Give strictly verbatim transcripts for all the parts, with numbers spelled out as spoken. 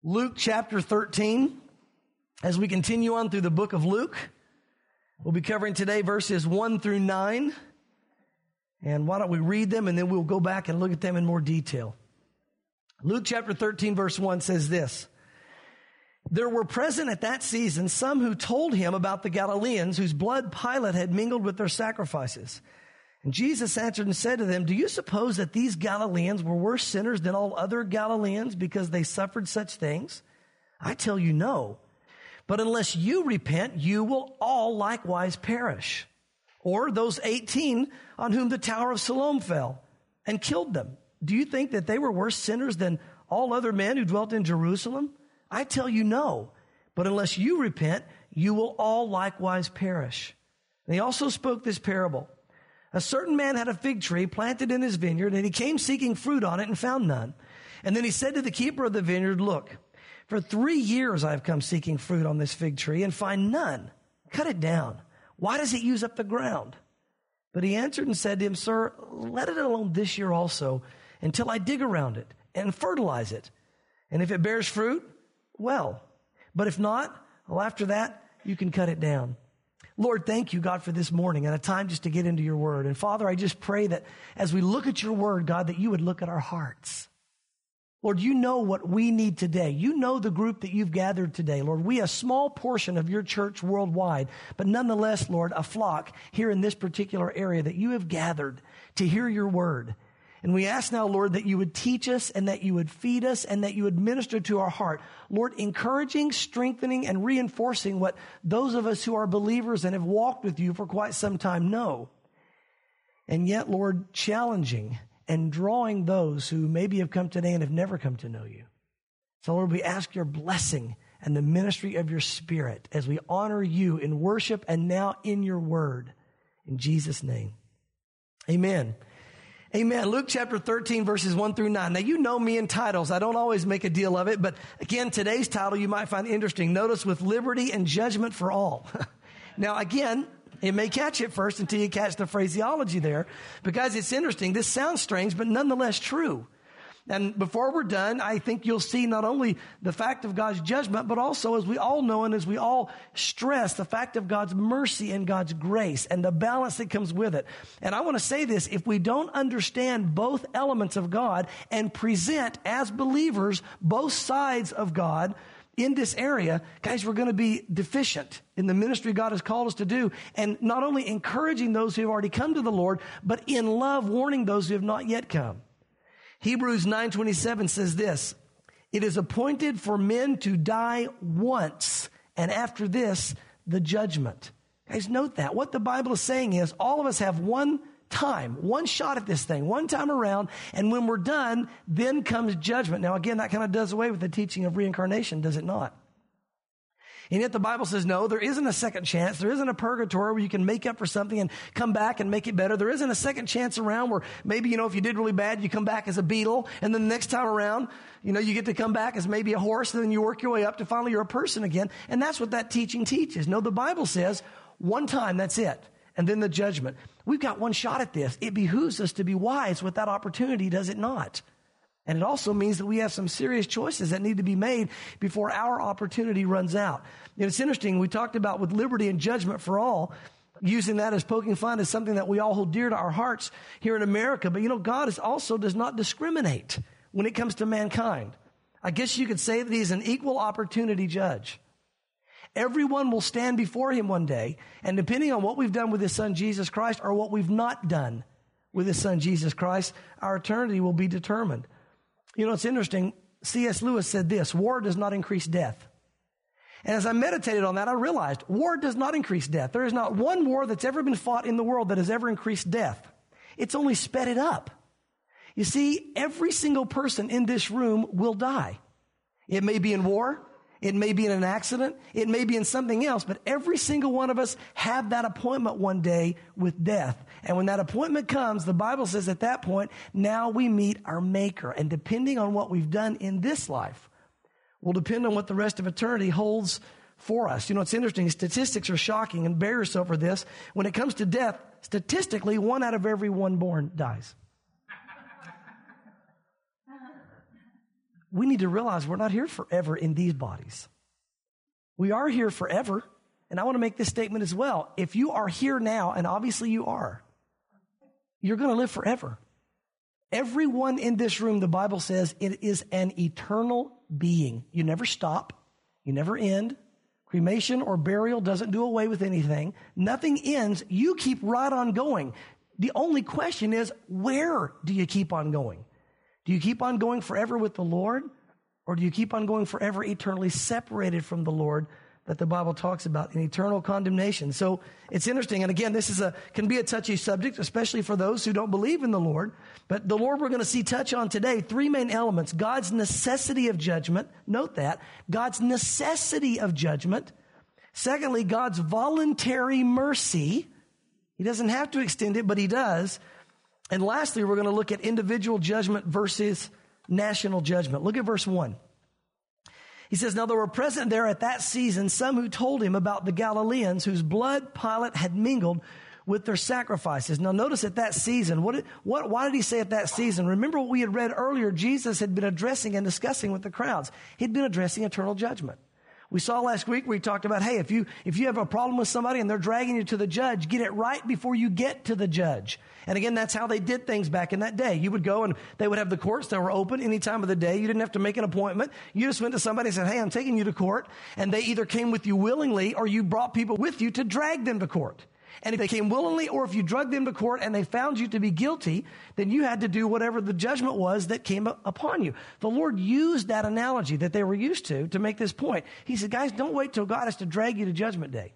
Luke chapter thirteen, as we continue on through the book of Luke. We'll be covering today verses one through nine. And why don't we read them and then we'll go back and look at them in more detail. Luke chapter thirteen verse one says this: There were present at that season some who told him about the Galileans whose blood Pilate had mingled with their sacrifices. And Jesus answered and said to them, Do you suppose that these Galileans were worse sinners than all other Galileans because they suffered such things? I tell you no. But unless you repent, you will all likewise perish. Or those eighteen on whom the Tower of Siloam fell and killed them. Do you think that they were worse sinners than all other men who dwelt in Jerusalem? I tell you no. But unless you repent, you will all likewise perish. And he also spoke this parable. A certain man had a fig tree planted in his vineyard, and he came seeking fruit on it and found none. And then he said to the keeper of the vineyard, Look, for three years I have come seeking fruit on this fig tree and find none. Cut it down. Why does it use up the ground? But he answered and said to him, Sir, let it alone this year also until I dig around it and fertilize it. And if it bears fruit, well. But if not, well, after that, you can cut it down. Lord, thank you, God, for this morning and a time just to get into your word. And Father, I just pray that as we look at your word, God, that you would look at our hearts. Lord, you know what we need today. You know the group that you've gathered today. Lord, we a small portion of your church worldwide, but nonetheless, Lord, a flock here in this particular area that you have gathered to hear your word. And we ask now, Lord, that you would teach us and that you would feed us and that you would minister to our heart. Lord, encouraging, strengthening, and reinforcing what those of us who are believers and have walked with you for quite some time know. And yet, Lord, challenging and drawing those who maybe have come today and have never come to know you. So, Lord, we ask your blessing and the ministry of your Spirit as we honor you in worship and now in your word. In Jesus' name, amen. Amen. Luke chapter thirteen, verses one through nine. Now, you know me in titles. I don't always make a deal of it. But again, today's title you might find interesting. Notice, with liberty and judgment for all. Now, again, it may catch it first until you catch the phraseology there, because it's interesting. This sounds strange, but nonetheless true. And before we're done, I think you'll see not only the fact of God's judgment, but also, as we all know and as we all stress, the fact of God's mercy and God's grace and the balance that comes with it. And I want to say this: if we don't understand both elements of God and present as believers both sides of God in this area, guys, we're going to be deficient in the ministry God has called us to do. And not only encouraging those who have already come to the Lord, but in love warning those who have not yet come. Hebrews nine twenty-seven says this: It is appointed for men to die once, and after this, the judgment. Guys, note that. What the Bible is saying is all of us have one time, one shot at this thing, one time around, and when we're done, then comes judgment. Now, again, that kind of does away with the teaching of reincarnation, does it not? And yet the Bible says, no, there isn't a second chance. There isn't a purgatory where you can make up for something and come back and make it better. There isn't a second chance around where maybe, you know, if you did really bad, you come back as a beetle. And then the next time around, you know, you get to come back as maybe a horse. And then you work your way up to finally you're a person again. And that's what that teaching teaches. No, the Bible says one time, that's it. And then the judgment. We've got one shot at this. It behooves us to be wise with that opportunity, does it not? And it also means that we have some serious choices that need to be made before our opportunity runs out. And it's interesting, we talked about with liberty and judgment for all, using that as poking fun is something that we all hold dear to our hearts here in America. But you know, God is also does not discriminate when it comes to mankind. I guess you could say that he's an equal opportunity judge. Everyone will stand before him one day, and depending on what we've done with his son Jesus Christ or what we've not done with his son Jesus Christ, our eternity will be determined. You know, it's interesting. C S Lewis said this: war does not increase death. And as I meditated on that, I realized war does not increase death. There is not one war that's ever been fought in the world that has ever increased death. It's only sped it up. You see, every single person in this room will die. It may be in war. It may be in an accident. It may be in something else, but every single one of us have that appointment one day with death. And when that appointment comes, the Bible says at that point, now we meet our Maker. And depending on what we've done in this life will depend on what the rest of eternity holds for us. You know, it's interesting. Statistics are shocking and bear us over this. When it comes to death, statistically, one out of every one born dies. we need to realize we're not here forever in these bodies. We are here forever. And I want to make this statement as well. If you are here now, and obviously you are, you're going to live forever. Everyone in this room, the Bible says, it is an eternal being. You never stop. You never end. Cremation or burial doesn't do away with anything. Nothing ends. You keep right on going. The only question is, where do you keep on going? Do you keep on going forever with the Lord? Or do you keep on going forever eternally separated from the Lord that the Bible talks about in eternal condemnation? So it's interesting. And again, this is a, can be a touchy subject, especially for those who don't believe in the Lord. But the Lord we're going to see touch on today, three main elements. God's necessity of judgment. Note that. God's necessity of judgment. Secondly, God's voluntary mercy. He doesn't have to extend it, but he does. And lastly, we're going to look at individual judgment versus national judgment. Look at verse one. He says, now there were present there at that season some who told him about the Galileans whose blood Pilate had mingled with their sacrifices. Now notice at that season, what, what, why did he say at that season? Remember what we had read earlier, Jesus had been addressing and discussing with the crowds. He'd been addressing eternal judgment. We saw last week where he talked about, hey, if you, if you have a problem with somebody and they're dragging you to the judge, get it right before you get to the judge. And again, that's how they did things back in that day. You would go and they would have the courts that were open any time of the day. You didn't have to make an appointment. You just went to somebody and said, hey, I'm taking you to court. And they either came with you willingly or you brought people with you to drag them to court. And if they came willingly or if you drugged them to court and they found you to be guilty, then you had to do whatever the judgment was that came upon you. The Lord used that analogy that they were used to to make this point. He said, guys, don't wait till God has to drag you to judgment day.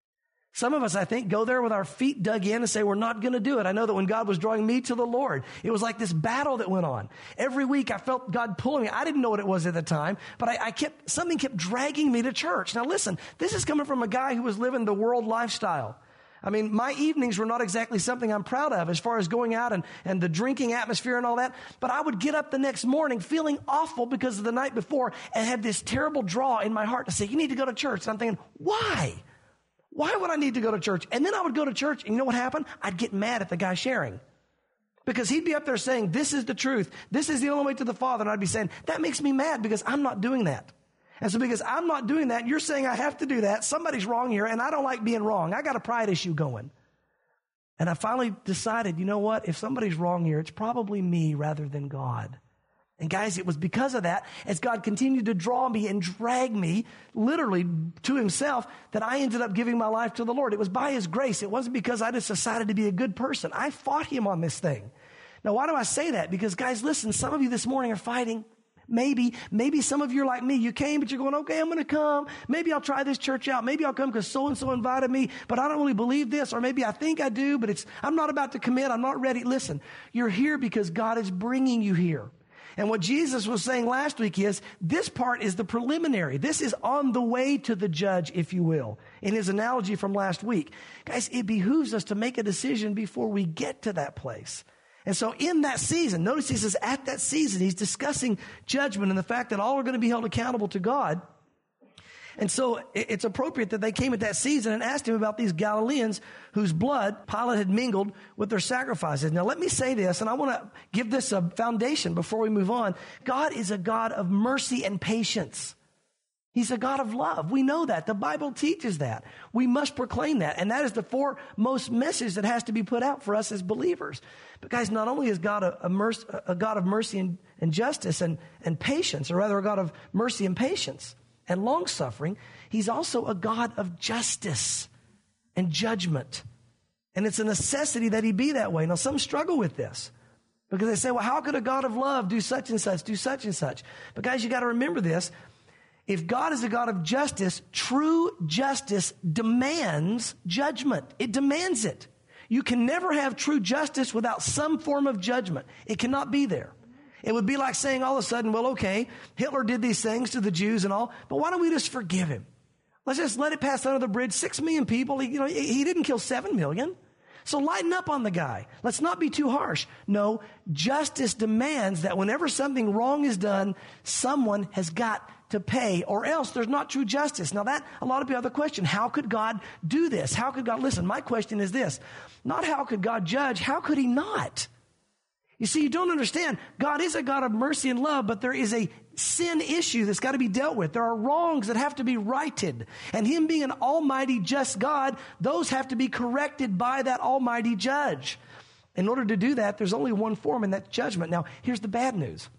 Some of us, I think, go there with our feet dug in and say, we're not going to do it. I know that when God was drawing me to the Lord, it was like this battle that went on. Every week I felt God pulling me. I didn't know what it was at the time, but I, I kept, something kept dragging me to church. Now listen, this is coming from a guy who was living the world lifestyle. I mean, my evenings were not exactly something I'm proud of as far as going out and, and the drinking atmosphere and all that. But I would get up the next morning feeling awful because of the night before and have this terrible draw in my heart to say, you need to go to church. And I'm thinking, why? Why would I need to go to church? And then I would go to church and you know what happened? I'd get mad at the guy sharing. Because he'd be up there saying, this is the truth. This is the only way to the Father. And I'd be saying, that makes me mad because I'm not doing that. And so because I'm not doing that, you're saying I have to do that. Somebody's wrong here, and I don't like being wrong. I got a pride issue going. And I finally decided, you know what? If somebody's wrong here, it's probably me rather than God. And guys, it was because of that, as God continued to draw me and drag me literally to himself, that I ended up giving my life to the Lord. It was by his grace. It wasn't because I just decided to be a good person. I fought him on this thing. Now, why do I say that? Because guys, listen, some of you this morning are fighting. Maybe, maybe some of you are like me. You came, but you're going, okay, I'm going to come. Maybe I'll try this church out. Maybe I'll come because so-and-so invited me, but I don't really believe this. Or maybe I think I do, but it's, I'm not about to commit. I'm not ready. Listen, you're here because God is bringing you here. And what Jesus was saying last week is, this part is the preliminary. This is on the way to the judge, if you will, in his analogy from last week. Guys, it behooves us to make a decision before we get to that place. And so in that season, notice he says at that season, he's discussing judgment and the fact that all are going to be held accountable to God. And so it's appropriate that they came at that season and asked him about these Galileans whose blood Pilate had mingled with their sacrifices. Now let me say this, and I want to give this a foundation before we move on. God is a God of mercy and patience. He's a God of love. We know that. The Bible teaches that. We must proclaim that. And that is the foremost message that has to be put out for us as believers. But guys, not only is God a, a, mercy, a God of mercy and, and justice and, and patience, or rather a God of mercy and patience and long-suffering, he's also a God of justice and judgment. And it's a necessity that he be that way. Now, some struggle with this because they say, well, how could a God of love do such and such, do such and such? But guys, you got to remember this. If God is a God of justice, true justice demands judgment. It demands it. You can never have true justice without some form of judgment. It cannot be there. It would be like saying all of a sudden, well, okay, Hitler did these things to the Jews and all, but why don't we just forgive him? Let's just let it pass under the bridge. Six million people, he, you know, he didn't kill seven million. So lighten up on the guy. Let's not be too harsh. No, justice demands that whenever something wrong is done, someone has got to pay, or else there's not true justice. Now that, a lot of people have the question, how could God do this? How could God, listen, my question is this, not how could God judge, how could he not? You see, you don't understand. God is a God of mercy and love, but there is a sin issue that's got to be dealt with. There are wrongs that have to be righted. And him being an almighty, just God, those have to be corrected by that almighty judge. In order to do that, there's only one form, and that's judgment. Now, here's the bad news.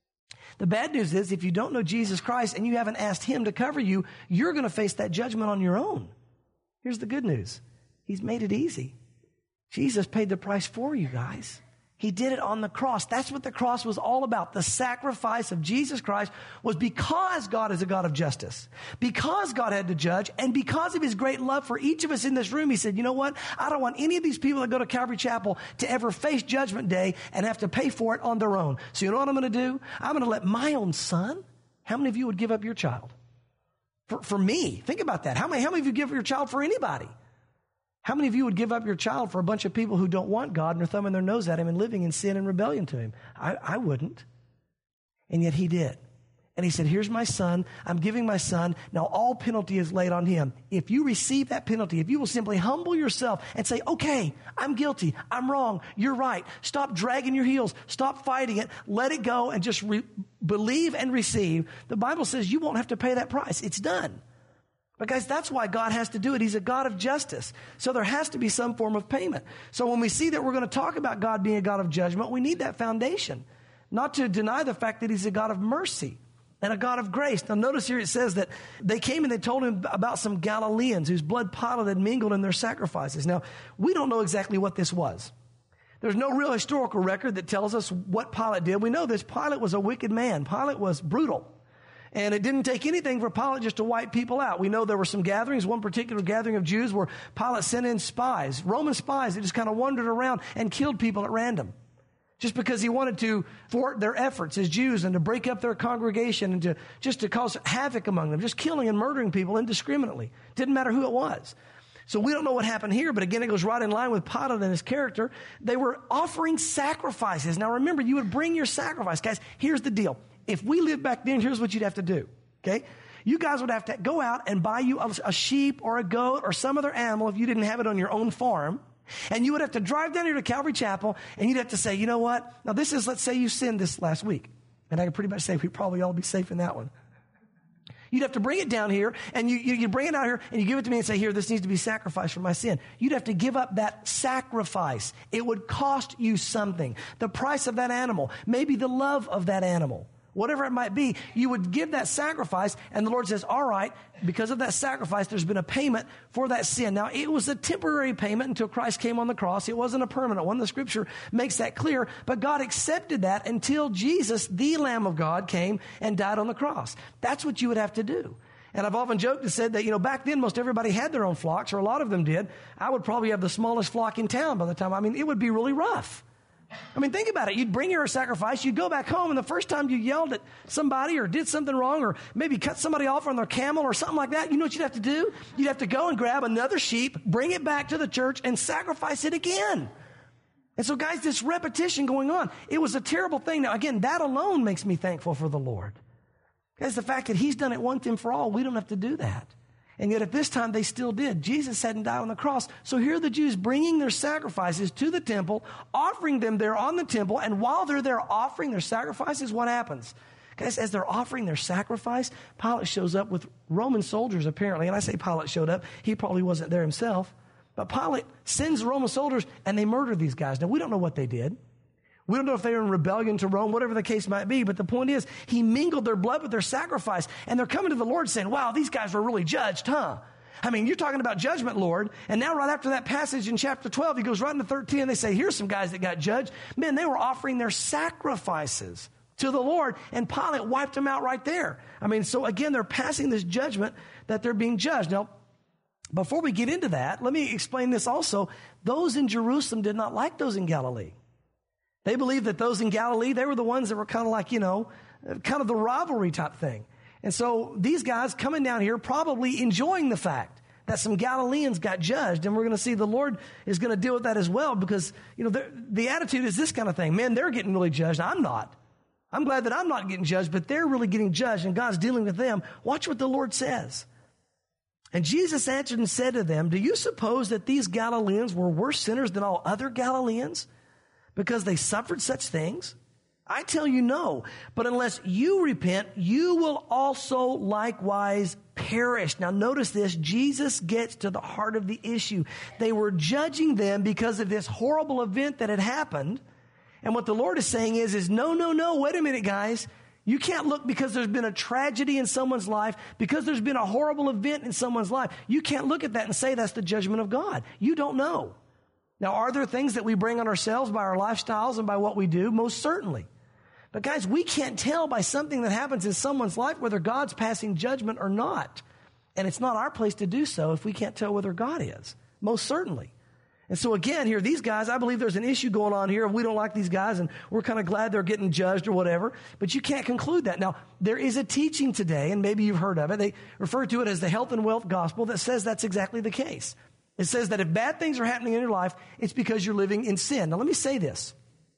The bad news is if you don't know Jesus Christ and you haven't asked him to cover you, you're going to face that judgment on your own. Here's the good news. He's made it easy. Jesus paid the price for you guys. He did it on the cross. That's what the cross was all about. The sacrifice of Jesus Christ was because God is a God of justice, because God had to judge, and because of his great love for each of us in this room, he said, you know what? I don't want any of these people that go to Calvary Chapel to ever face Judgment Day and have to pay for it on their own. So you know what I'm going to do? I'm going to let my own son. How many of you would give up your child? For, for me, think about that. How many, how many of you give up your child for anybody? How many of you would give up your child for a bunch of people who don't want God and are thumbing their nose at him and living in sin and rebellion to him? I, I wouldn't. And yet he did. And he said, here's my son. I'm giving my son. Now all penalty is laid on him. If you receive that penalty, if you will simply humble yourself and say, okay, I'm guilty. I'm wrong. You're right. Stop dragging your heels. Stop fighting it. Let it go and just re- believe and receive. The Bible says you won't have to pay that price. It's done. But guys, that's why God has to do it. He's a God of justice. So there has to be some form of payment. So when we see that we're going to talk about God being a God of judgment, we need that foundation. Not to deny the fact that he's a God of mercy and a God of grace. Now notice here it says that they came and they told him about some Galileans whose blood Pilate had mingled in their sacrifices. Now, we don't know exactly what this was. There's no real historical record that tells us what Pilate did. We know this. Pilate was a wicked man. Pilate was brutal. And it didn't take anything for Pilate just to wipe people out. We know there were some gatherings, one particular gathering of Jews where Pilate sent in spies, Roman spies that just kind of wandered around and killed people at random. Just because he wanted to thwart their efforts as Jews and to break up their congregation and to just to cause havoc among them, just killing and murdering people indiscriminately. Didn't matter who it was. So we don't know what happened here, but again, it goes right in line with Pilate and his character. They were offering sacrifices. Now remember, you would bring your sacrifice. Guys, here's the deal. If we lived back then, here's what you'd have to do, okay? You guys would have to go out and buy you a, a sheep or a goat or some other animal if you didn't have it on your own farm. And you would have to drive down here to Calvary Chapel and you'd have to say, you know what? Now this is, let's say you sinned this last week. And I can pretty much say we probably all be safe in that one. You'd have to bring it down here and you, you, you bring it out here and you give it to me and say, here, this needs to be sacrificed for my sin. You'd have to give up that sacrifice. It would cost you something. The price of that animal, maybe the love of that animal. Whatever it might be, you would give that sacrifice, and the Lord says, all right, because of that sacrifice, there's been a payment for that sin. Now, it was a temporary payment until Christ came on the cross. It wasn't a permanent one. The Scripture makes that clear, but God accepted that until Jesus, the Lamb of God, came and died on the cross. That's what you would have to do. And I've often joked and said that, you know, back then most everybody had their own flocks, or a lot of them did. I would probably have the smallest flock in town by the time. I mean, it would be really rough. I mean, think about it. You'd bring your sacrifice, you'd go back home, and the first time you yelled at somebody or did something wrong or maybe cut somebody off on their camel or something like that, you know what you'd have to do? You'd have to go and grab another sheep, bring it back to the church, and sacrifice it again. And so, guys, this repetition going on, it was a terrible thing. Now, again, that alone makes me thankful for the Lord. Guys, the fact that he's done it once and for all, we don't have to do that. And yet at this time, they still did. Jesus hadn't died on the cross. So here are the Jews bringing their sacrifices to the temple, offering them there on the temple. And while they're there offering their sacrifices, what happens? Guys, as they're offering their sacrifice, Pilate shows up with Roman soldiers, apparently. And I say Pilate showed up. He probably wasn't there himself. But Pilate sends Roman soldiers, and they murder these guys. Now, we don't know what they did. We don't know if they were in rebellion to Rome, whatever the case might be. But the point is, he mingled their blood with their sacrifice. And they're coming to the Lord saying, wow, these guys were really judged, huh? I mean, you're talking about judgment, Lord. And now right after that passage in chapter twelve, he goes right into thirteen, and they say, here's some guys that got judged. Man, they were offering their sacrifices to the Lord, and Pilate wiped them out right there. I mean, so again, they're passing this judgment that they're being judged. Now, before we get into that, let me explain this also. Those in Jerusalem did not like those in Galilee. They believed that those in Galilee, they were the ones that were kind of like, you know, kind of the rivalry type thing. And so these guys coming down here probably enjoying the fact that some Galileans got judged. And we're going to see the Lord is going to deal with that as well because, you know, the attitude is this kind of thing. Man, they're getting really judged. I'm not. I'm glad that I'm not getting judged, but they're really getting judged and God's dealing with them. Watch what the Lord says. And Jesus answered and said to them, do you suppose that these Galileans were worse sinners than all other Galileans because they suffered such things? I tell you no. But unless you repent, you will also likewise perish. Now notice this. Jesus gets to the heart of the issue. They were judging them because of this horrible event that had happened. And what the Lord is saying is, is no, no, no, wait a minute, guys. You can't look because there's been a tragedy in someone's life, because there's been a horrible event in someone's life. You can't look at that and say that's the judgment of God. You don't know. Now, are there things that we bring on ourselves by our lifestyles and by what we do? Most certainly. But guys, we can't tell by something that happens in someone's life whether God's passing judgment or not. And it's not our place to do so if we can't tell whether God is. Most certainly. And so again, here, these guys, I believe there's an issue going on here. We don't like these guys, and we're kind of glad they're getting judged or whatever. But you can't conclude that. Now, there is a teaching today, and maybe you've heard of it. They refer to it as the health and wealth gospel that says that's exactly the case. It says that if bad things are happening in your life, it's because you're living in sin. Now, let me say this.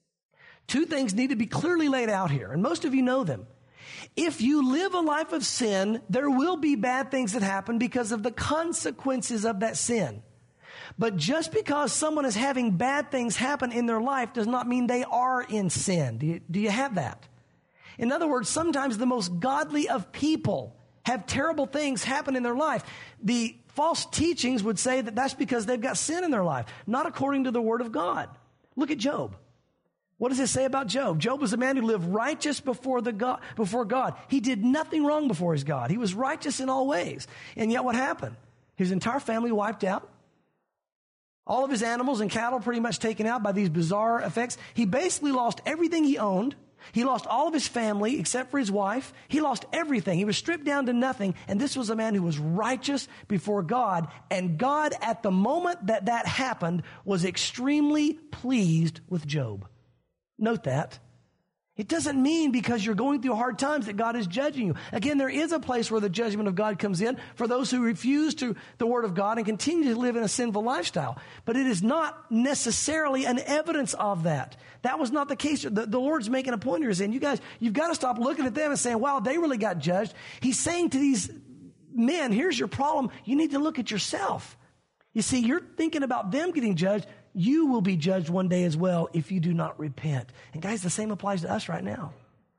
Two things need to be clearly laid out here, and most of you know them. If you live a life of sin, there will be bad things that happen because of the consequences of that sin. But just because someone is having bad things happen in their life does not mean they are in sin. Do you, do you have that? In other words, sometimes the most godly of people have terrible things happen in their life. The false teachings would say that that's because they've got sin in their life, not according to the Word of God. Look at Job. What does it say about Job? Job was a man who lived righteous before the God, before God. He did nothing wrong before his God. He was righteous in all ways. And yet what happened? His entire family wiped out. All of his animals and cattle pretty much taken out by these bizarre effects. He basically lost everything he owned. He lost all of his family except for his wife. He lost everything. He was stripped down to nothing. And this was a man who was righteous before God. And God, at the moment that that happened, was extremely pleased with Job. Note that. It doesn't mean because you're going through hard times that God is judging you. Again, there is a place where the judgment of God comes in for those who refuse to the Word of God and continue to live in a sinful lifestyle. But it is not necessarily an evidence of that. That was not the case. The, the Lord's making a point here saying, you guys, you've got to stop looking at them and saying, wow, they really got judged. He's saying to these men, here's your problem. You need to look at yourself. You see, you're thinking about them getting judged. You will be judged one day as well if you do not repent. And guys, the same applies to us right now.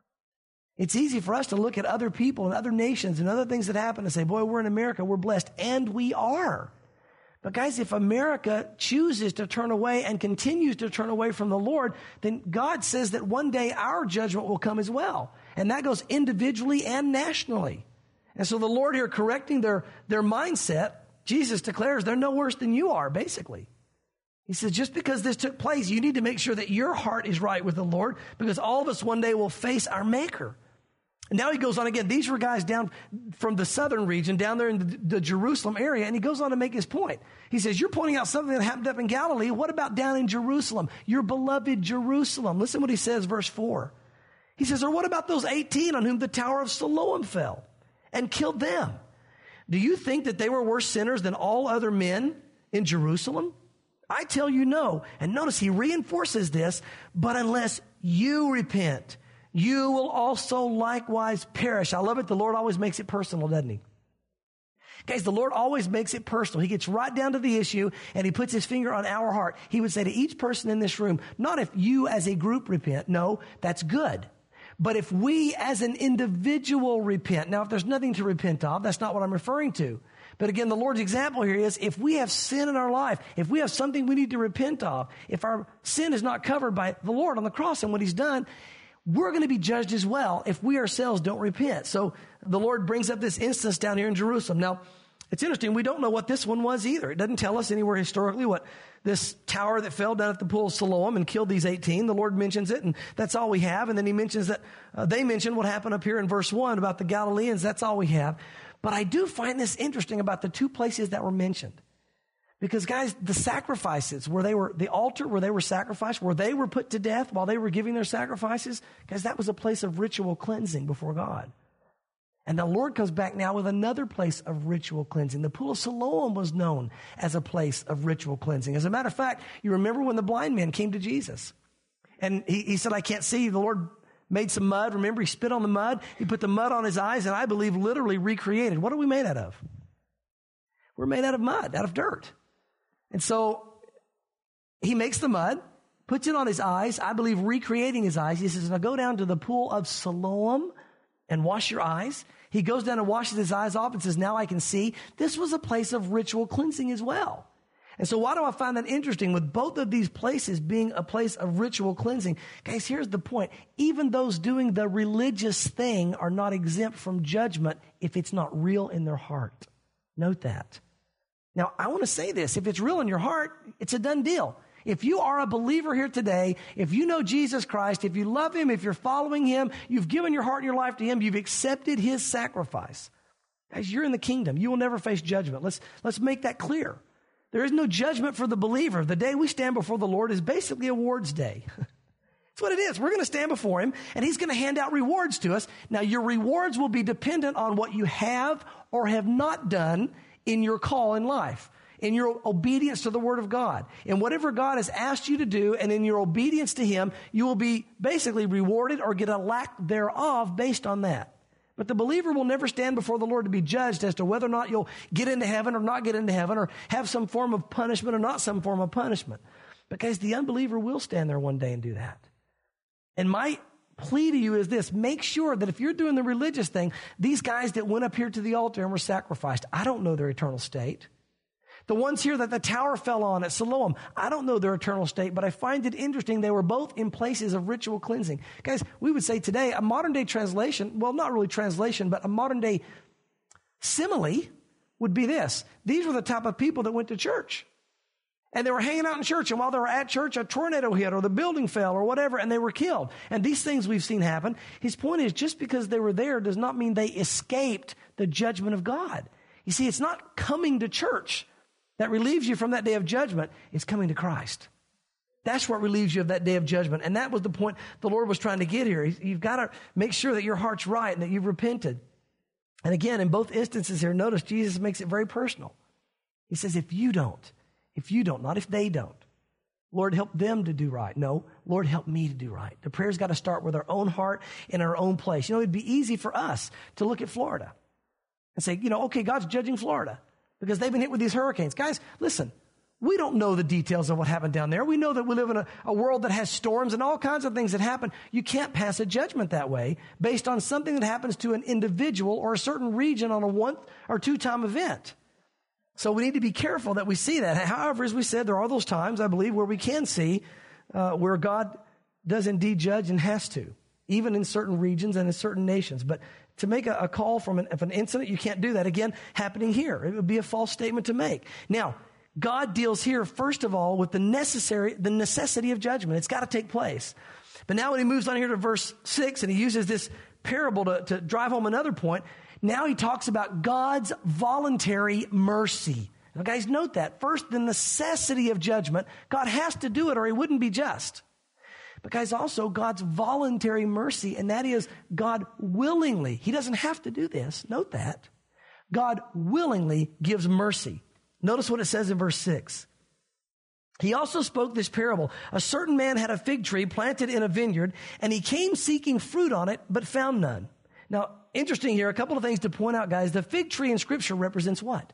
It's easy for us to look at other people and other nations and other things that happen and say, boy, we're in America, we're blessed. And we are. But guys, if America chooses to turn away and continues to turn away from the Lord, then God says that one day our judgment will come as well. And that goes individually and nationally. And so the Lord here correcting their, their mindset, Jesus declares they're no worse than you are, basically. He says, just because this took place, you need to make sure that your heart is right with the Lord, because all of us one day will face our Maker. And now he goes on again. These were guys down from the southern region, down there in the, the Jerusalem area, and he goes on to make his point. He says, you're pointing out something that happened up in Galilee. What about down in Jerusalem, your beloved Jerusalem? Listen what he says, verse four. He says, or what about those eighteen on whom the Tower of Siloam fell and killed them? Do you think that they were worse sinners than all other men in Jerusalem? I tell you no. And notice he reinforces this, but unless you repent, you will also likewise perish. I love it. The Lord always makes it personal, doesn't he? Guys, the Lord always makes it personal. He gets right down to the issue and he puts his finger on our heart. He would say to each person in this room, not if you as a group repent. No, that's good. But if we as an individual repent, now if there's nothing to repent of, that's not what I'm referring to. But again, the Lord's example here is if we have sin in our life, if we have something we need to repent of, if our sin is not covered by the Lord on the cross and what he's done, we're going to be judged as well if we ourselves don't repent. So the Lord brings up this instance down here in Jerusalem. Now, it's interesting. We don't know what this one was either. It doesn't tell us anywhere historically what this tower that fell down at the pool of Siloam and killed these eighteen. The Lord mentions it, and that's all we have. And then he mentions that uh, they mentioned what happened up here in verse one about the Galileans. That's all we have. But I do find this interesting about the two places that were mentioned. Because guys, the sacrifices where they were, the altar where they were sacrificed, where they were put to death while they were giving their sacrifices, guys, that was a place of ritual cleansing before God. And the Lord comes back now with another place of ritual cleansing. The pool of Siloam was known as a place of ritual cleansing. As a matter of fact, you remember when the blind man came to Jesus and he, he said, I can't see. The Lord made some mud. Remember, he spit on the mud. He put the mud on his eyes and I believe literally recreated. What are we made out of? We're made out of mud, out of dirt. And so he makes the mud puts it on his eyes, I believe recreating his eyes. He says, now go down to the pool of Siloam and wash your eyes. He goes down and washes his eyes off and says, now I can see. This was a place of ritual cleansing as well. And so why do I find that interesting? With both of these places being a place of ritual cleansing, guys, here's the point. Even those doing the religious thing are not exempt from judgment if it's not real in their heart. Note that. Now, I want to say this. If it's real in your heart, it's a done deal. If you are a believer here today, if you know Jesus Christ, if you love him, if you're following him, you've given your heart and your life to him, you've accepted his sacrifice. Guys, you're in the kingdom. You will never face judgment. Let's, let's make that clear. There is no judgment for the believer. The day we stand before the Lord is basically awards day. That's what it is. We're going to stand before him, and he's going to hand out rewards to us. Now, your rewards will be dependent on what you have or have not done in your call in life, in your obedience to the Word of God. In whatever God has asked you to do, and in your obedience to him, you will be basically rewarded or get a lack thereof based on that. But the believer will never stand before the Lord to be judged as to whether or not you'll get into heaven or not get into heaven or have some form of punishment or not some form of punishment. Because the unbeliever will stand there one day and do that. And my plea to you is this. Make sure that if you're doing the religious thing, these guys that went up here to the altar and were sacrificed, I don't know their eternal state. The ones here that the tower fell on at Siloam, I don't know their eternal state, but I find it interesting they were both in places of ritual cleansing. Guys, we would say today, a modern day translation, well, not really translation, but a modern day simile would be this. These were the type of people that went to church. And they were hanging out in church, and while they were at church, a tornado hit, or the building fell, or whatever, and they were killed. And these things we've seen happen. His point is, just because they were there does not mean they escaped the judgment of God. You see, it's not coming to church that relieves you from that day of judgment. It's coming to Christ. That's what relieves you of that day of judgment. And that was the point the Lord was trying to get here. You've got to make sure that your heart's right and that you've repented. And again, in both instances here, notice Jesus makes it very personal. He says, if you don't, if you don't, not if they don't, Lord, help them to do right. No, Lord, help me to do right. The prayer's got to start with our own heart in our own place. You know, it'd be easy for us to look at Florida and say, you know, okay, God's judging Florida because they've been hit with these hurricanes. Guys, listen, we don't know the details of what happened down there. We know that we live in a, a world that has storms and all kinds of things that happen. You can't pass a judgment that way based on something that happens to an individual or a certain region on a one or two time event. So we need to be careful that we see that. However, as we said, there are those times, I believe, where we can see uh, where God does indeed judge and has to, even in certain regions and in certain nations. But to make a, a call from an, of an incident, you can't do that. Again, happening here. It would be a false statement to make. Now, God deals here, first of all, with the necessary, the necessity of judgment. It's got to take place. But now when he moves on here to verse six, and he uses this parable to, to drive home another point, now he talks about God's voluntary mercy. Now, guys, note that. First, the necessity of judgment. God has to do it or he wouldn't be just. But guys, also God's voluntary mercy, and that is God willingly. He doesn't have to do this. Note that. God willingly gives mercy. Notice what it says in verse six. He also spoke this parable. A certain man had a fig tree planted in a vineyard, and he came seeking fruit on it, but found none. Now, interesting here, a couple of things to point out, guys. The fig tree in Scripture represents what?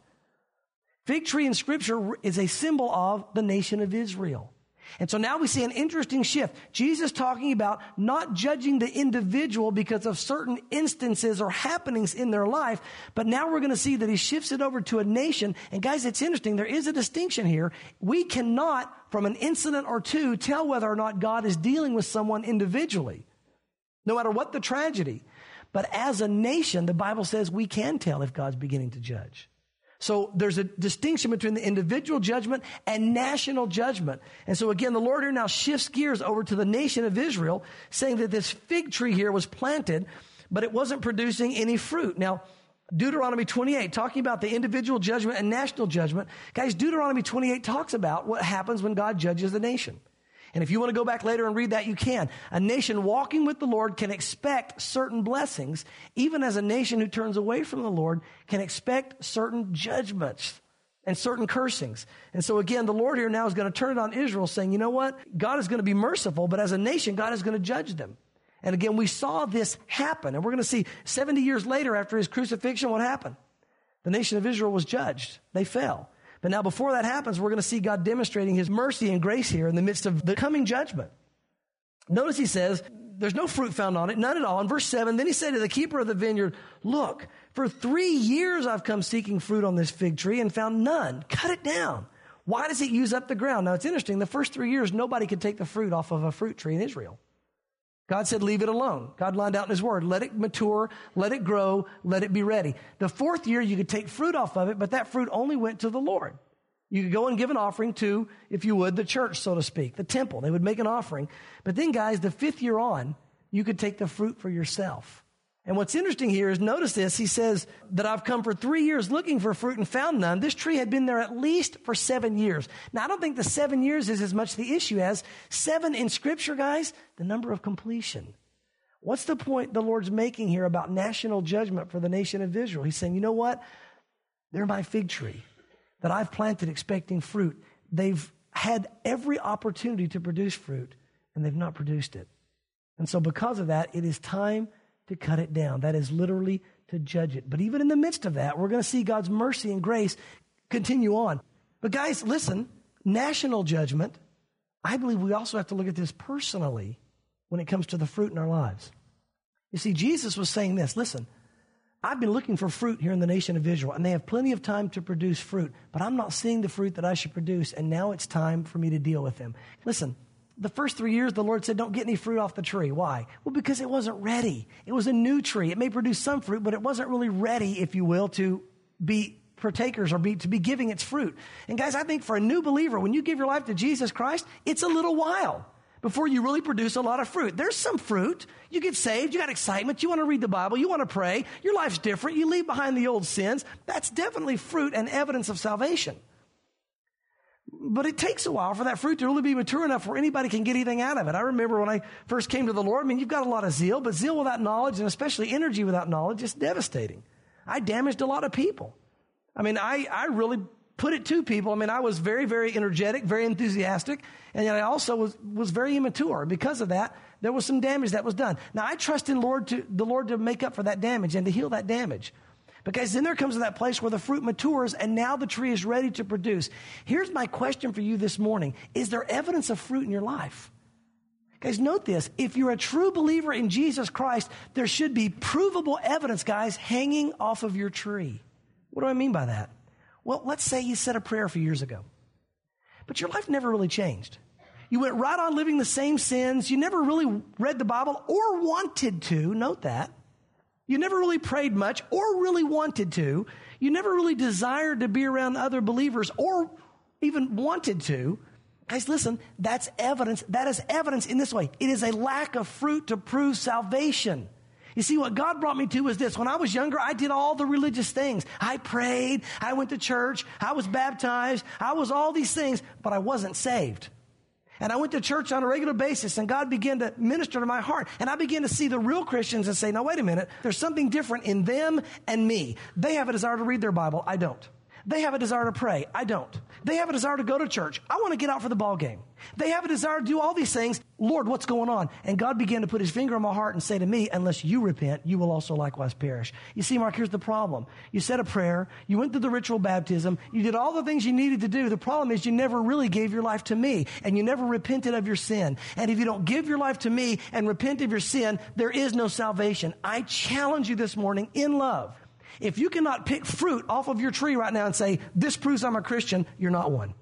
Fig tree in Scripture is a symbol of the nation of Israel. And so now we see an interesting shift. Jesus talking about not judging the individual because of certain instances or happenings in their life, but now we're going to see that he shifts it over to a nation. And guys, it's interesting. There is a distinction here. We cannot, from an incident or two, tell whether or not God is dealing with someone individually, no matter what the tragedy. But as a nation, the Bible says we can tell if God's beginning to judge. So there's a distinction between the individual judgment and national judgment. And so again, the Lord here now shifts gears over to the nation of Israel, saying that this fig tree here was planted, but it wasn't producing any fruit. Now, Deuteronomy twenty-eight, talking about the individual judgment and national judgment. Guys, Deuteronomy twenty-eight talks about what happens when God judges the nation. And if you want to go back later and read that, you can. A nation walking with the Lord can expect certain blessings, even as a nation who turns away from the Lord can expect certain judgments and certain cursings. And so again, the Lord here now is going to turn it on Israel, saying, you know what? God is going to be merciful, but as a nation, God is going to judge them. And again, we saw this happen. And we're going to see seventy years later after his crucifixion, what happened? The nation of Israel was judged. They fell. But now before that happens, we're going to see God demonstrating his mercy and grace here in the midst of the coming judgment. Notice he says, there's no fruit found on it, none at all. In verse seven, then he said to the keeper of the vineyard, look, for three years I've come seeking fruit on this fig tree and found none. Cut it down. Why does it use up the ground? Now it's interesting. The first three years, nobody could take the fruit off of a fruit tree in Israel. God said, leave it alone. God lined out in his word, let it mature, let it grow, let it be ready. The fourth year, you could take fruit off of it, but that fruit only went to the Lord. You could go and give an offering to, if you would, the church, so to speak, the temple. They would make an offering. But then, guys, the fifth year on, you could take the fruit for yourself. And what's interesting here is, notice this, he says that I've come for three years looking for fruit and found none. This tree had been there at least for seven years. Now, I don't think the seven years is as much the issue as seven in Scripture, guys, the number of completion. What's the point the Lord's making here about national judgment for the nation of Israel? He's saying, you know what? They're my fig tree that I've planted expecting fruit. They've had every opportunity to produce fruit, and they've not produced it. And so because of that, it is time to cut it down. That is literally to judge it. But even in the midst of that, we're going to see God's mercy and grace continue on. But guys, listen, national judgment, I believe we also have to look at this personally when it comes to the fruit in our lives. You see, Jesus was saying this, listen, I've been looking for fruit here in the nation of Israel, and they have plenty of time to produce fruit, but I'm not seeing the fruit that I should produce, and now it's time for me to deal with them. Listen, the first three years, the Lord said, don't get any fruit off the tree. Why? Well, because it wasn't ready. It was a new tree. It may produce some fruit, but it wasn't really ready, if you will, to be partakers or be, to be giving its fruit. And guys, I think for a new believer, when you give your life to Jesus Christ, it's a little while before you really produce a lot of fruit. There's some fruit. You get saved. You got excitement. You want to read the Bible. You want to pray. Your life's different. You leave behind the old sins. That's definitely fruit and evidence of salvation. But it takes a while for that fruit to really be mature enough where anybody can get anything out of it. I remember when I first came to the Lord, I mean, you've got a lot of zeal, but zeal without knowledge, and especially energy without knowledge, is devastating. I damaged a lot of people. I mean, I, I really put it to people. I mean, I was very, very energetic, very enthusiastic, and yet I also was, was very immature. Because of that, there was some damage that was done. Now, I trust in Lord to, the Lord to make up for that damage and to heal that damage. Because then there comes to that place where the fruit matures and now the tree is ready to produce. Here's my question for you this morning. Is there evidence of fruit in your life? Guys, note this. If you're a true believer in Jesus Christ, there should be provable evidence, guys, hanging off of your tree. What do I mean by that? Well, let's say you said a prayer a few years ago, but your life never really changed. You went right on living the same sins. You never really read the Bible or wanted to. Note that. You never really prayed much or really wanted to. You never really desired to be around other believers or even wanted to. Guys, listen, that's evidence. That is evidence in this way. It is a lack of fruit to prove salvation. You see, what God brought me to is this. When I was younger, I did all the religious things. I prayed. I went to church. I was baptized. I was all these things, but I wasn't saved. And I went to church on a regular basis, and God began to minister to my heart. And I began to see the real Christians and say, now, wait a minute. There's something different in them and me. They have a desire to read their Bible. I don't. They have a desire to pray. I don't. They have a desire to go to church. I want to get out for the ball game. They have a desire to do all these things. Lord, what's going on? And God began to put his finger on my heart and say to me, unless you repent, you will also likewise perish. You see, Mark, here's the problem. You said a prayer. You went through the ritual baptism. You did all the things you needed to do. The problem is you never really gave your life to me, and you never repented of your sin. And if you don't give your life to me and repent of your sin, there is no salvation. I challenge you this morning in love. If you cannot pick fruit off of your tree right now and say, this proves I'm a Christian, you're not one.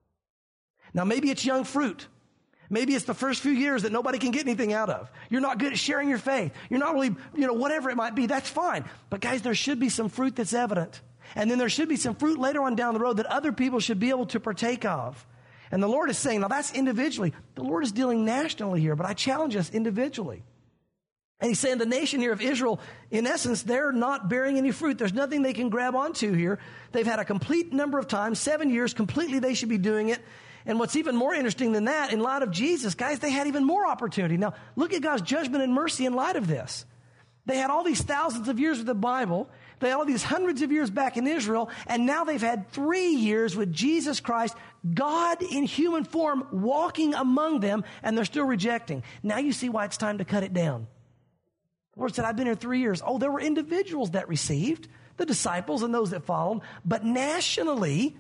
Now, maybe it's young fruit. Maybe it's the first few years that nobody can get anything out of. You're not good at sharing your faith. You're not really, you know, whatever it might be, that's fine. But guys, there should be some fruit that's evident. And then there should be some fruit later on down the road that other people should be able to partake of. And the Lord is saying, now that's individually. The Lord is dealing nationally here, but I challenge us individually. And he's saying the nation here of Israel, in essence, they're not bearing any fruit. There's nothing they can grab onto here. They've had a complete number of times, seven years, completely they should be doing it. And what's even more interesting than that, in light of Jesus, guys, they had even more opportunity. Now, look at God's judgment and mercy in light of this. They had all these thousands of years with the Bible. They had all these hundreds of years back in Israel. And now they've had three years with Jesus Christ, God in human form, walking among them, and they're still rejecting. Now you see why it's time to cut it down. The Lord said, I've been here three years. Oh, there were individuals that received, the disciples and those that followed. But nationally,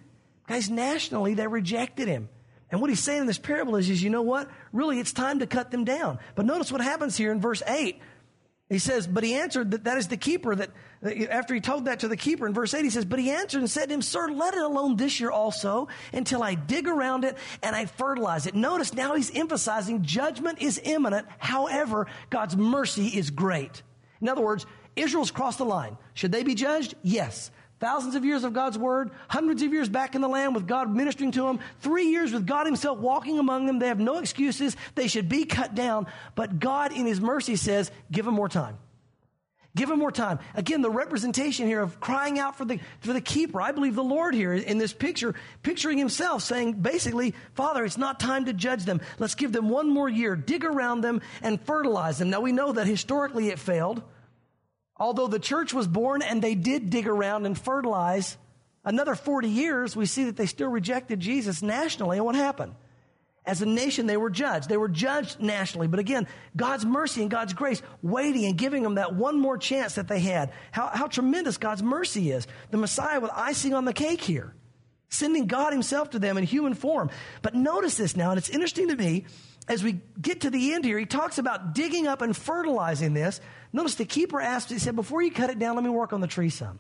Guys, nationally, they rejected him. And what he's saying in this parable is, is, you know what? Really, it's time to cut them down. But notice what happens here in verse eight. He says, but he answered that that is the keeper that, that after he told that to the keeper in verse eight, he says, but he answered and said to him, sir, let it alone this year also until I dig around it and I fertilize it. Notice now he's emphasizing judgment is imminent. However, God's mercy is great. In other words, Israel's crossed the line. Should they be judged? Yes. Thousands of years of God's word, hundreds of years back in the land with God ministering to them, three years with God himself walking among them. They have no excuses. They should be cut down. But God in his mercy says, give them more time. Give them more time. Again, the representation here of crying out for the, for the keeper. I believe the Lord here in this picture, picturing himself saying, basically, Father, it's not time to judge them. Let's give them one more year, dig around them and fertilize them. Now we know that historically it failed. Although the church was born and they did dig around and fertilize, another forty years, we see that they still rejected Jesus nationally. And what happened? As a nation, they were judged. They were judged nationally. But again, God's mercy and God's grace waiting and giving them that one more chance that they had. How, how tremendous God's mercy is. The Messiah with icing on the cake here, sending God himself to them in human form. But notice this now, and it's interesting to me, as we get to the end here, he talks about digging up and fertilizing this. Notice the keeper asked, he said, before you cut it down, let me work on the tree some.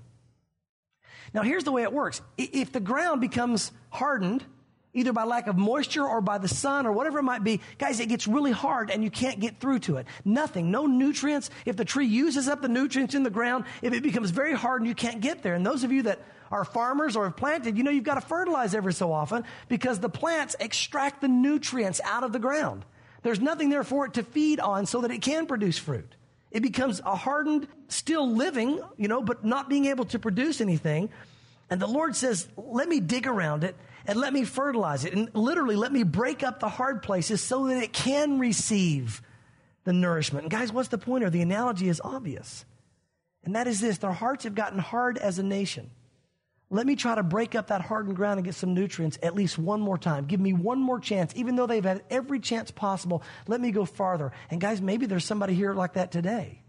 Now, here's the way it works. If the ground becomes hardened, either by lack of moisture or by the sun or whatever it might be, guys, it gets really hard and you can't get through to it. Nothing, no nutrients. If the tree uses up the nutrients in the ground, if it becomes very hard and you can't get there. And those of you that are farmers or have planted, you know you've got to fertilize every so often because the plants extract the nutrients out of the ground. There's nothing there for it to feed on so that it can produce fruit. It becomes a hardened, still living, you know, but not being able to produce anything. And the Lord says, let me dig around it and let me fertilize it. And literally, let me break up the hard places so that it can receive the nourishment. And guys, what's the point here? The analogy is obvious. And that is this: their hearts have gotten hard as a nation. Let me try to break up that hardened ground and get some nutrients at least one more time. Give me one more chance. Even though they've had every chance possible, let me go farther. And guys, maybe there's somebody here like that today.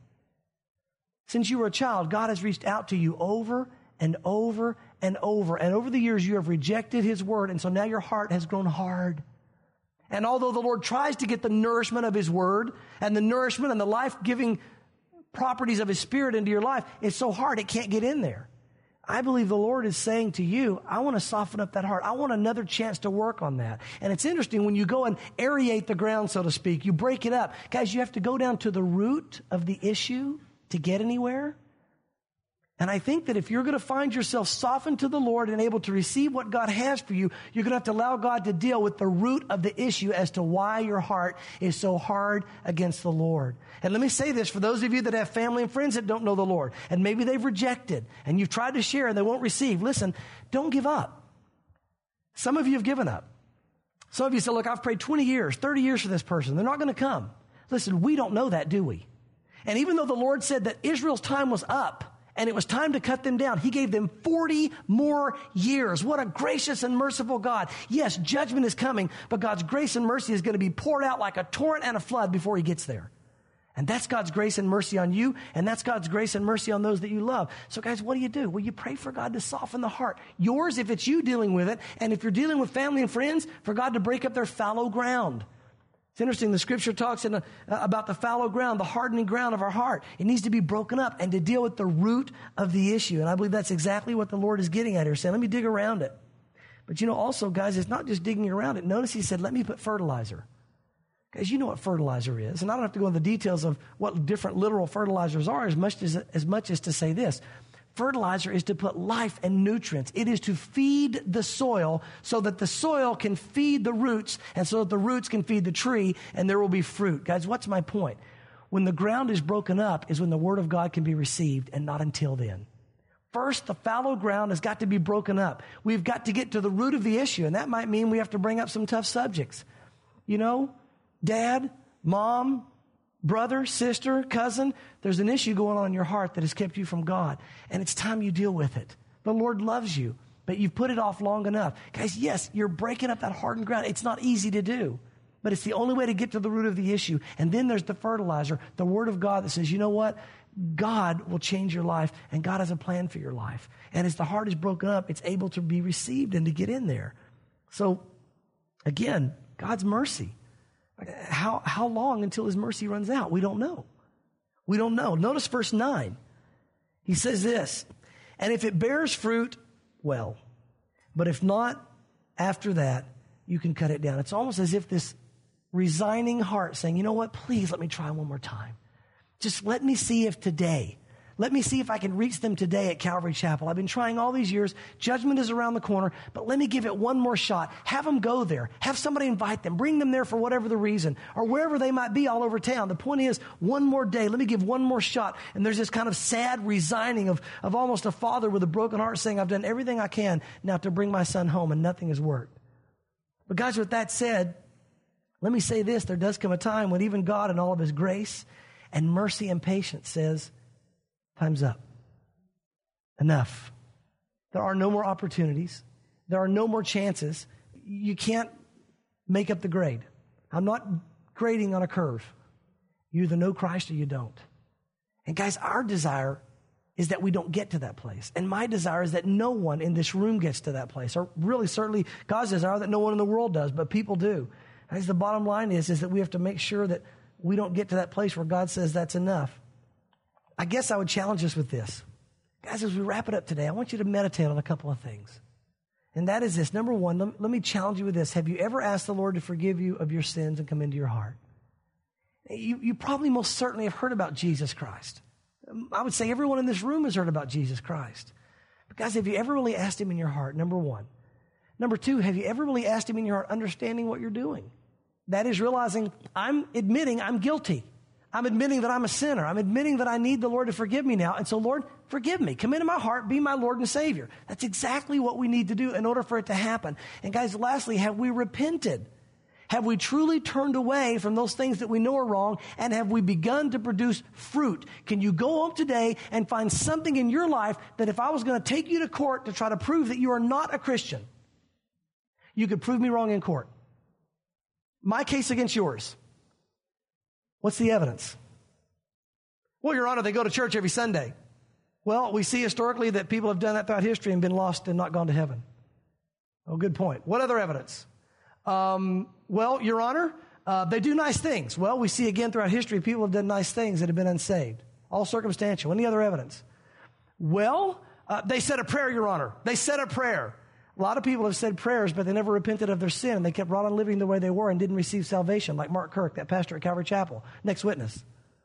Since you were a child, God has reached out to you over and over and over. And over the years, you have rejected his word. And so now your heart has grown hard. And although the Lord tries to get the nourishment of his word and the nourishment and the life-giving properties of his spirit into your life, it's so hard it can't get in there. I believe the Lord is saying to you, I want to soften up that heart. I want another chance to work on that. And it's interesting when you go and aerate the ground, so to speak, you break it up. Guys, you have to go down to the root of the issue to get anywhere. And I think that if you're going to find yourself softened to the Lord and able to receive what God has for you, you're going to have to allow God to deal with the root of the issue as to why your heart is so hard against the Lord. And let me say this for those of you that have family and friends that don't know the Lord, and maybe they've rejected, and you've tried to share and they won't receive. Listen, don't give up. Some of you have given up. Some of you say, look, I've prayed twenty years, thirty years for this person. They're not going to come. Listen, we don't know that, do we? And even though the Lord said that Israel's time was up, and it was time to cut them down, he gave them forty more years. What a gracious and merciful God. Yes, judgment is coming, but God's grace and mercy is going to be poured out like a torrent and a flood before he gets there. And that's God's grace and mercy on you, and that's God's grace and mercy on those that you love. So guys, what do you do? Well, you pray for God to soften the heart. Yours, if it's you dealing with it, and if you're dealing with family and friends, for God to break up their fallow ground. It's interesting, the scripture talks in a, uh, about the fallow ground, the hardening ground of our heart. It needs to be broken up and to deal with the root of the issue. And I believe that's exactly what the Lord is getting at here, saying, let me dig around it. But you know, also, guys, it's not just digging around it. Notice he said, let me put fertilizer. Guys, you know what fertilizer is. And I don't have to go into the details of what different literal fertilizers are as much as, as much as to say this. Fertilizer is to put life and nutrients. It is to feed the soil so that the soil can feed the roots and so that the roots can feed the tree and there will be fruit. Guys, what's my point? When the ground is broken up is when the word of God can be received, and not until then. First, the fallow ground has got to be broken up. We've got to get to the root of the issue, and that might mean we have to bring up some tough subjects. You know, dad, mom, brother, sister, cousin, there's an issue going on in your heart that has kept you from God, and it's time you deal with it. The Lord loves you, but you've put it off long enough. Guys, yes, you're breaking up that hardened ground. It's not easy to do, but it's the only way to get to the root of the issue. And then there's the fertilizer, the Word of God that says, you know what? God will change your life, and God has a plan for your life. And as the heart is broken up, it's able to be received and to get in there. So, again, God's mercy. How, how long until His mercy runs out? We don't know. We don't know. Notice verse nine. He says this, and if it bears fruit, well, but if not, after that, you can cut it down. It's almost as if this resigning heart saying, you know what, please let me try one more time. Just let me see if today, let me see if I can reach them today at Calvary Chapel. I've been trying all these years. Judgment is around the corner, but let me give it one more shot. Have them go there. Have somebody invite them. Bring them there for whatever the reason or wherever they might be all over town. The point is, one more day. Let me give one more shot. And there's this kind of sad resigning of, of almost a father with a broken heart saying, I've done everything I can now to bring my son home and nothing has worked. But guys, with that said, let me say this. There does come a time when even God in all of His grace and mercy and patience says, time's up. Enough. There are no more opportunities. There are no more chances. You can't make up the grade. I'm not grading on a curve. You either know Christ or you don't. And guys, our desire is that we don't get to that place. And my desire is that no one in this room gets to that place. Or really, certainly, God's desire that no one in the world does, but people do. Guys, the bottom line is, is that we have to make sure that we don't get to that place where God says that's enough. I guess I would challenge us with this. Guys, as we wrap it up today, I want you to meditate on a couple of things. And that is this. Number one, let, let me challenge you with this. Have you ever asked the Lord to forgive you of your sins and come into your heart? You, you probably most certainly have heard about Jesus Christ. I would say everyone in this room has heard about Jesus Christ. But guys, have you ever really asked Him in your heart? Number one. Number two, have you ever really asked Him in your heart, understanding what you're doing? That is realizing I'm admitting I'm guilty. I'm admitting that I'm a sinner. I'm admitting that I need the Lord to forgive me now. And so, Lord, forgive me. Come into my heart. Be my Lord and Savior. That's exactly what we need to do in order for it to happen. And guys, lastly, have we repented? Have we truly turned away from those things that we know are wrong? And have we begun to produce fruit? Can you go home today and find something in your life that if I was going to take you to court to try to prove that you are not a Christian, you could prove me wrong in court? My case against yours. What's the evidence? Well, Your Honor, they go to church every Sunday. Well, we see historically that people have done that throughout history and been lost and not gone to heaven. Oh, good point. What other evidence? Um, well, Your Honor, uh, they do nice things. Well, we see again throughout history people have done nice things that have been unsaved. All circumstantial. Any other evidence? Well, uh, they said a prayer, Your Honor. They said a prayer. A lot of people have said prayers, but they never repented of their sin, and they kept right on living the way they were and didn't receive salvation, like Mark Kirk, that pastor at Calvary Chapel. Next witness.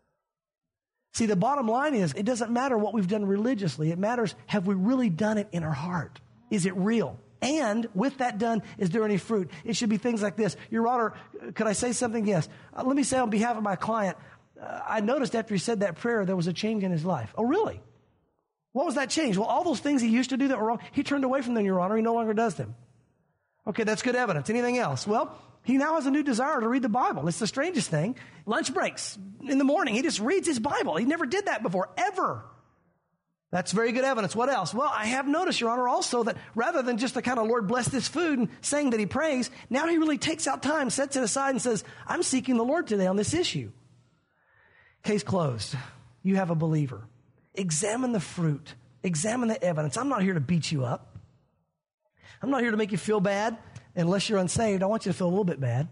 See, the bottom line is, it doesn't matter what we've done religiously. It matters, have we really done it in our heart? Is it real? And with that done, is there any fruit? It should be things like this. Your Honor, could I say something? Yes. Uh, let me say on behalf of my client, uh, I noticed after he said that prayer, there was a change in his life. Oh, really? What was that change? Well, all those things he used to do that were wrong, he turned away from them, Your Honor. He no longer does them. Okay, that's good evidence. Anything else? Well, he now has a new desire to read the Bible. It's the strangest thing. Lunch breaks in the morning, he just reads his Bible. He never did that before, ever. That's very good evidence. What else? Well, I have noticed, Your Honor, also that rather than just the kind of Lord bless this food and saying that he prays, now he really takes out time, sets it aside and says, I'm seeking the Lord today on this issue. Case closed. You have a believer. Examine the fruit. Examine the evidence. I'm not here to beat you up. I'm not here to make you feel bad unless you're unsaved. I want you to feel a little bit bad.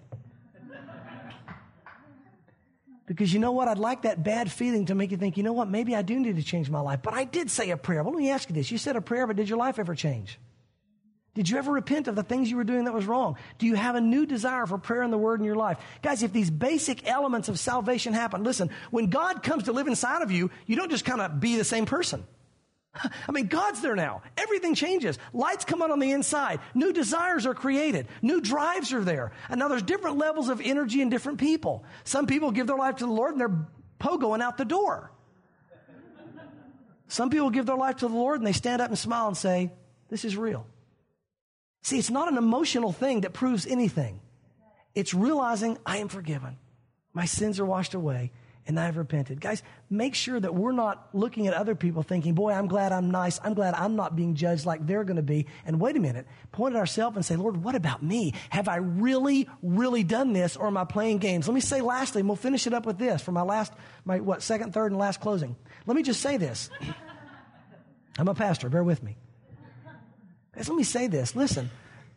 Because you know what? I'd like that bad feeling to make you think, you know what? Maybe I do need to change my life. But I did say a prayer. Well, let me ask you this. You said a prayer, but did your life ever change? Did you ever repent of the things you were doing that was wrong? Do you have a new desire for prayer and the Word in your life? Guys, if these basic elements of salvation happen, listen, when God comes to live inside of you, you don't just kind of be the same person. I mean, God's there now. Everything changes. Lights come on on the inside. New desires are created. New drives are there. And now there's different levels of energy in different people. Some people give their life to the Lord and they're pogoing out the door. Some people give their life to the Lord and they stand up and smile and say, this is real. See, it's not an emotional thing that proves anything. It's realizing I am forgiven. My sins are washed away. and I've repented. Guys, make sure that we're not looking at other people thinking, boy, I'm glad I'm nice. I'm glad I'm not being judged like they're going to be. And wait a minute, point at ourselves and say, Lord, what about me? Have I really, really done this, or am I playing games? Let me say lastly, and we'll finish it up with this for my last, my what, second, third, and last closing. Let me just say this. I'm a pastor, bear with me. Guys, let me say this. Listen.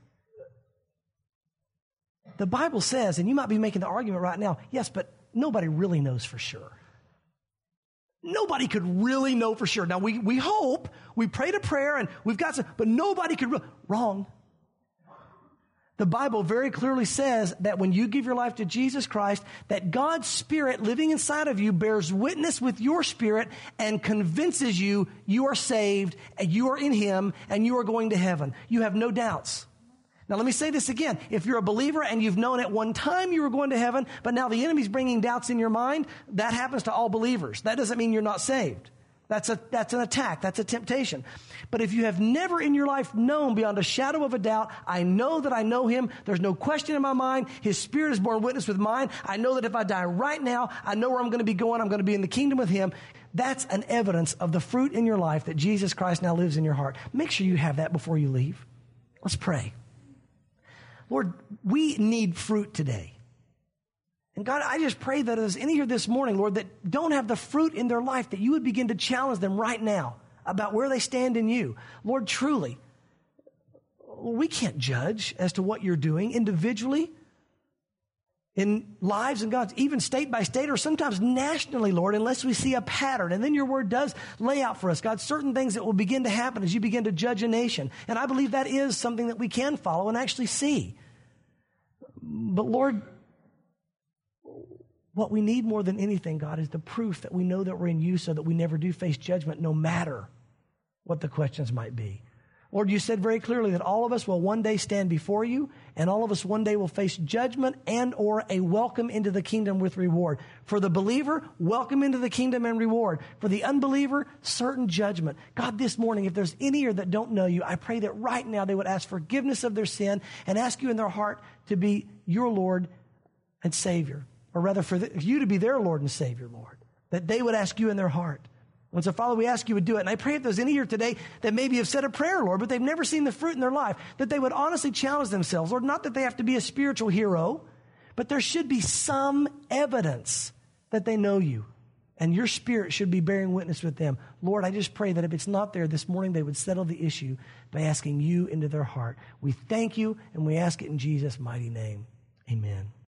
The Bible says, and you might be making the argument right now, yes, but nobody really knows for sure. Nobody could really know for sure. Now, we, we hope, we prayed a prayer, and we've got some, but nobody could, re- wrong. The Bible very clearly says that when you give your life to Jesus Christ, that God's Spirit living inside of you bears witness with your spirit and convinces you you are saved, and you are in Him, and you are going to heaven. You have no doubts. Now, let me say this again. If you're a believer and you've known at one time you were going to heaven, but now the enemy's bringing doubts in your mind, that happens to all believers. That doesn't mean you're not saved. That's a, that's an attack. That's a temptation. But if you have never in your life known beyond a shadow of a doubt, I know that I know Him. There's no question in my mind. His Spirit is borne witness with mine. I know that if I die right now, I know where I'm going to be going. I'm going to be in the kingdom with Him. That's an evidence of the fruit in your life that Jesus Christ now lives in your heart. Make sure you have that before you leave. Let's pray. Lord, we need fruit today. And God, I just pray that there's any here this morning, Lord, that don't have the fruit in their life, that you would begin to challenge them right now about where they stand in you. Lord, truly, we can't judge as to what you're doing individually in lives and God's, even state by state or sometimes nationally, Lord, unless we see a pattern. And then your word does lay out for us, God, certain things that will begin to happen as you begin to judge a nation. And I believe that is something that we can follow and actually see. But Lord, what we need more than anything, God, is the proof that we know that we're in you so that we never do face judgment no matter what the questions might be. Lord, you said very clearly that all of us will one day stand before you, and all of us one day will face judgment and or a welcome into the kingdom with reward. For the believer, welcome into the kingdom and reward. For the unbeliever, certain judgment. God, this morning, if there's any here that don't know you, I pray that right now they would ask forgiveness of their sin and ask you in their heart to be your Lord and Savior. Or rather, for the, you to be their Lord and Savior, Lord. That they would ask you in their heart. And so, Father, we ask you would do it. And I pray if there's any here today that maybe have said a prayer, Lord, but they've never seen the fruit in their life, that they would honestly challenge themselves. Lord, not that they have to be a spiritual hero, but there should be some evidence that they know you. And your Spirit should be bearing witness with them. Lord, I just pray that if it's not there this morning, they would settle the issue by asking you into their heart. We thank you, and we ask it in Jesus' mighty name. Amen.